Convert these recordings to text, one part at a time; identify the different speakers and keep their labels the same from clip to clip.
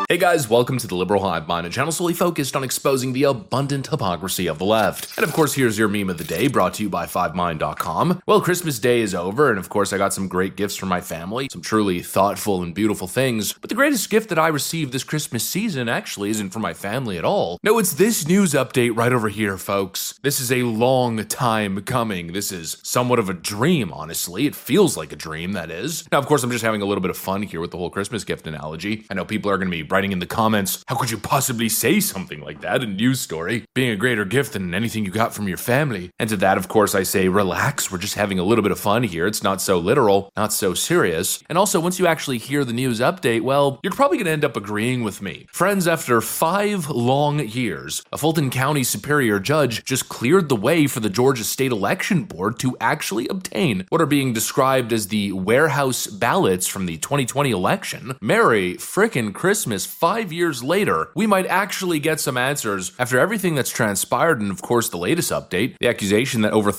Speaker 1: Hey guys, welcome to the Liberal Hive Mind, a channel solely focused on exposing the abundant hypocrisy of the left. And of course, here's your meme of the day, brought to you by 5mind.com. Well, Christmas Day is over, and of course I got some great gifts from my family, some truly thoughtful and beautiful things. But the greatest gift that I received this Christmas season actually isn't from my family at all. No, it's this news update right over here, folks. This is a long time coming. This is somewhat of a dream, honestly. It feels like a dream, that is. Now, of course, I'm just having a little bit of fun here with the whole Christmas gift analogy. I know people are going to be writing in the comments, how could you possibly say something like that in a news story, being a greater gift than anything you got from your family? And to that, of course, I say, relax, we're just having a little bit of fun here. It's not so literal, not so serious. And also, once you actually hear the news update, well, you're probably going to end up agreeing with me. Friends, after 5 long years, a Fulton County Superior Judge just cleared the way for the Georgia State Election Board to actually obtain what are being described as the warehouse ballots from the 2020 election. Merry frickin' Christmas. 5 years later, we might actually get some answers after everything that's transpired, and of course the latest update, the accusation that over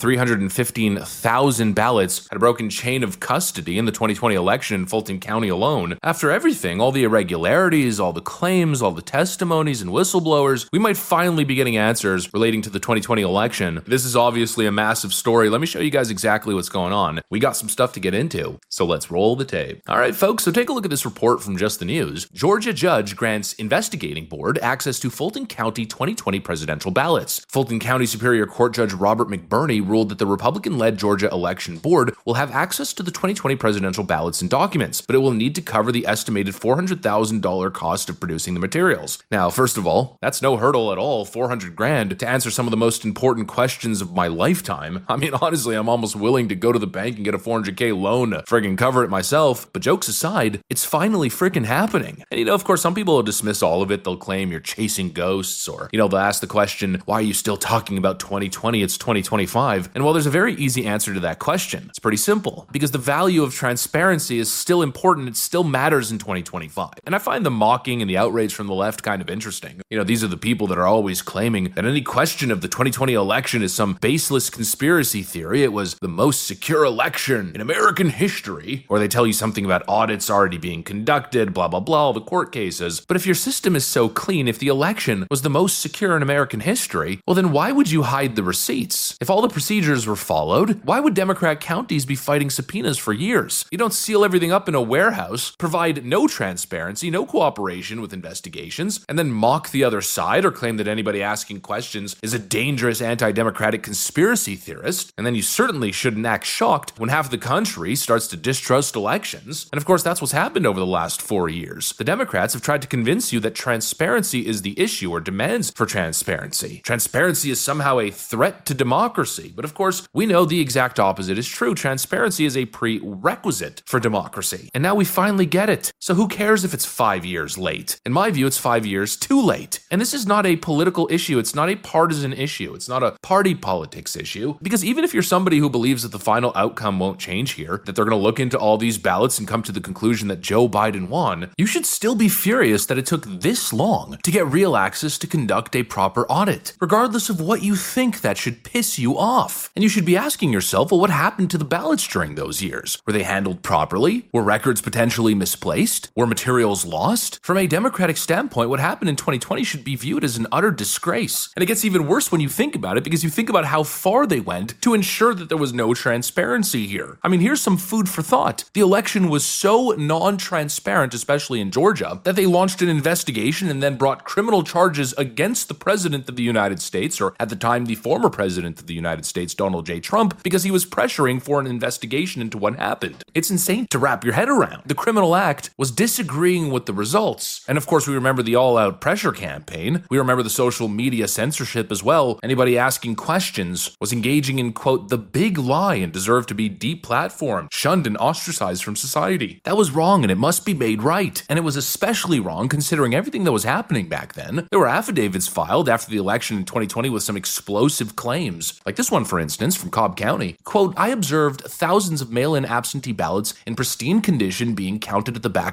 Speaker 1: 315,000 ballots had a broken chain of custody in the 2020 election in Fulton County alone. After everything, all the irregularities, all the claims, all the testimonies and whistleblowers, we might finally be getting answers relating to the 2020 election. This is obviously a massive story. Let me show you guys exactly what's going on. We got some stuff to get into, so let's roll the tape. All right, folks, so take a look at this report from Just the News. Georgia judge grants investigating board access to Fulton County 2020 presidential ballots. Fulton County Superior Court Judge Robert McBurney ruled that the Republican-led Georgia Election Board will have access to the 2020 presidential ballots and documents, but it will need to cover the estimated $400,000 cost of producing the materials. Now, first of all, that's no hurdle at all, $400,000 to answer some of the most important questions of my lifetime. I mean, honestly, I'm almost willing to go to the bank and get a $400K loan to friggin' cover it myself. But jokes aside, it's finally friggin' happening. And you know, of course, some people will dismiss all of it. They'll claim you're chasing ghosts, or, you know, they'll ask the question, why are you still talking about 2020? It's 2025. And well, there's a very easy answer to that question. It's pretty simple, because the value of transparency is still important. It still matters in 2025. And I find the mocking and the outrage from the left kind of interesting. You know, these are the people that are always claiming that any question of the 2020 election is some baseless conspiracy theory. It was the most secure election in American history. Or they tell you something about audits already being conducted, blah, blah, blah, all the court cases. But if your system is so clean, if the election was the most secure in American history, well then why would you hide the receipts? If all the procedures were followed, why would Democrat counties be fighting subpoenas for years? You don't seal everything up in a warehouse, provide no transparency, no cooperation with investigations, and then mock the other side or claim that anybody asking questions is a dangerous anti-democratic conspiracy theorist. And then you certainly shouldn't act shocked when half the country starts to distrust elections. And of course, that's what's happened over the last 4 years. The Democrats have tried to convince you that transparency is the issue, or demands for transparency. Transparency is somehow a threat to democracy. But of course, we know the exact opposite is true. Transparency is a prerequisite for democracy. And now we finally get it. So who cares if it's 5 years late? In my view, it's 5 years too late. And this is not a political issue. It's not a partisan issue. It's not a party politics issue. Because even if you're somebody who believes that the final outcome won't change here, that they're going to look into all these ballots and come to the conclusion that Joe Biden won, you should still be furious that it took this long to get real access to conduct a proper audit. Regardless of what you think, that should piss you off. And you should be asking yourself, well, what happened to the ballots during those years? Were they handled properly? Were records potentially misplaced? Were materials lost? From a Democratic standpoint, what happened in 2020 should be viewed as an utter disgrace. And it gets even worse when you think about it, because you think about how far they went to ensure that there was no transparency here. I mean, here's some food for thought. The election was so non-transparent, especially in Georgia, that they launched an investigation and then brought criminal charges against the president of the United States, or at the time, the former president of the United States, Donald J. Trump, because he was pressuring for an investigation into what happened. It's insane to wrap your head around. The criminal act was disagreeing with the results. And of course, we remember the all-out pressure campaign. We remember the social media censorship as well. Anybody asking questions was engaging in, quote, the big lie and deserved to be deplatformed, shunned, and ostracized from society. That was wrong, and it must be made right. And it was especially wrong considering everything that was happening back then. There were affidavits filed after the election in 2020 with some explosive claims. Like this one, for instance, from Cobb County. Quote, I observed thousands of mail-in absentee ballots in pristine condition being counted at the back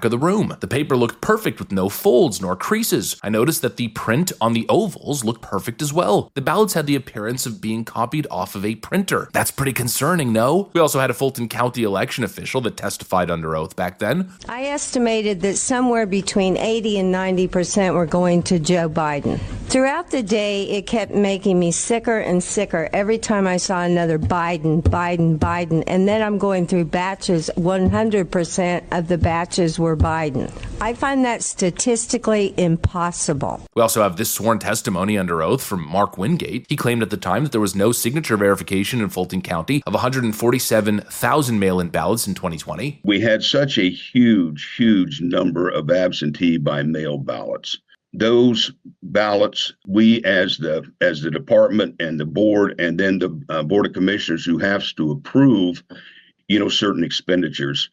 Speaker 1: back of the room. The paper looked perfect with no folds nor creases. I noticed that the print on the ovals looked perfect as well. The ballots had the appearance of being copied off of a printer. That's pretty concerning, no? We also had a Fulton County election official that testified under oath back then.
Speaker 2: I estimated that somewhere between 80 and 90% were going to Joe Biden. Throughout the day, it kept making me sicker and sicker every time I saw another Biden, and then I'm going through batches. 100% of the batches were Biden. I find that statistically impossible.
Speaker 1: We also have this sworn testimony under oath from Mark Wingate. He claimed at the time that there was no signature verification in Fulton County of 147,000 mail-in ballots in 2020.
Speaker 3: We had such a huge number of absentee by mail ballots. Those ballots, we as the department and the board, and then the board of commissioners who has to approve, certain expenditures,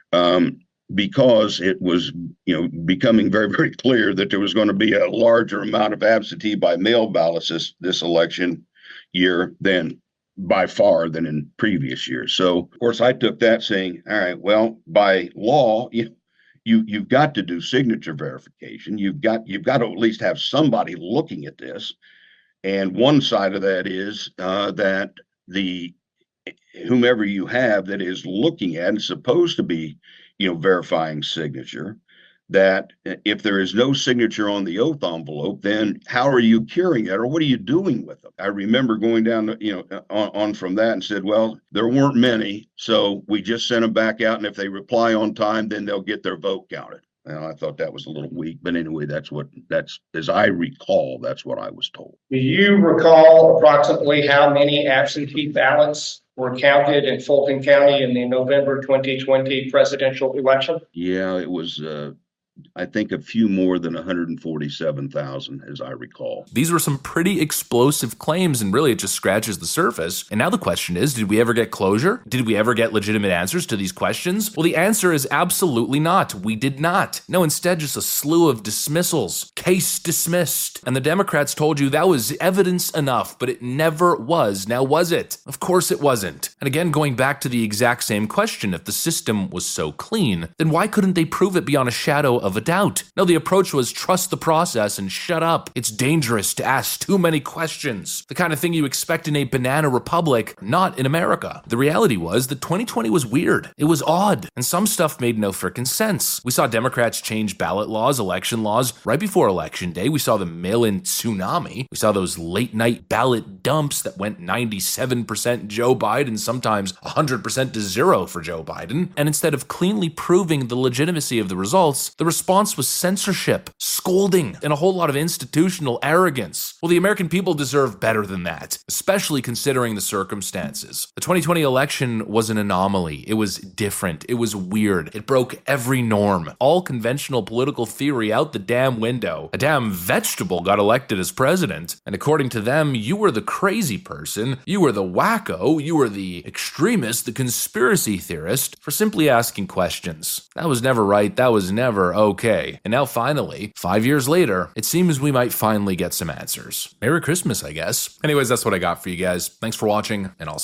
Speaker 3: because it was, becoming very clear that there was going to be a larger amount of absentee by mail ballots this election year than by far than in previous years. So, of course, I took that saying, all right, well, by law, you've got to do signature verification. You've got to at least have somebody looking at this. And one side of that is that whomever you have that is looking at and supposed to be, verifying signature, that if there is no signature on the oath envelope, then how are you curing it, or what are you doing with them? I remember going down, on from that and said, well, there weren't many, so we just sent them back out, and if they reply on time, then they'll get their vote counted. Well, I thought that was a little weak, but anyway, that's as I recall, that's what I was told.
Speaker 4: Do you recall approximately how many absentee ballots were counted in Fulton County in the November 2020 presidential election?
Speaker 3: Yeah, it was I think a few more than 147,000, as I recall.
Speaker 1: These were some pretty explosive claims, and really it just scratches the surface. And now the question is, did we ever get closure? Did we ever get legitimate answers to these questions? Well, the answer is absolutely not. We did not. No, instead, just a slew of dismissals. Case dismissed. And the Democrats told you that was evidence enough, but it never was. Now, was it? Of course it wasn't. And again, going back to the exact same question, if the system was so clean, then why couldn't they prove it beyond a shadow of a doubt? No, the approach was trust the process and shut up. It's dangerous to ask too many questions. The kind of thing you expect in a banana republic, not in America. The reality was that 2020 was weird. It was odd. And some stuff made no frickin' sense. We saw Democrats change ballot laws, election laws, right before election day. We saw the mail-in tsunami. We saw those late night ballot dumps that went 97% Joe Biden, sometimes 100% to zero for Joe Biden. And instead of cleanly proving the legitimacy of the results, the response was censorship, scolding, and a whole lot of institutional arrogance. Well, the American people deserve better than that, especially considering the circumstances. The 2020 election was an anomaly. It was different. It was weird. It broke every norm. All conventional political theory out the damn window. A damn vegetable got elected as president, and according to them, you were the crazy person, you were the wacko, you were the extremist, the conspiracy theorist, for simply asking questions. That was never right. That was never okay. And now finally, 5 years later, it seems we might finally get some answers. Merry Christmas, I guess. Anyways, that's what I got for you guys. Thanks for watching, and I'll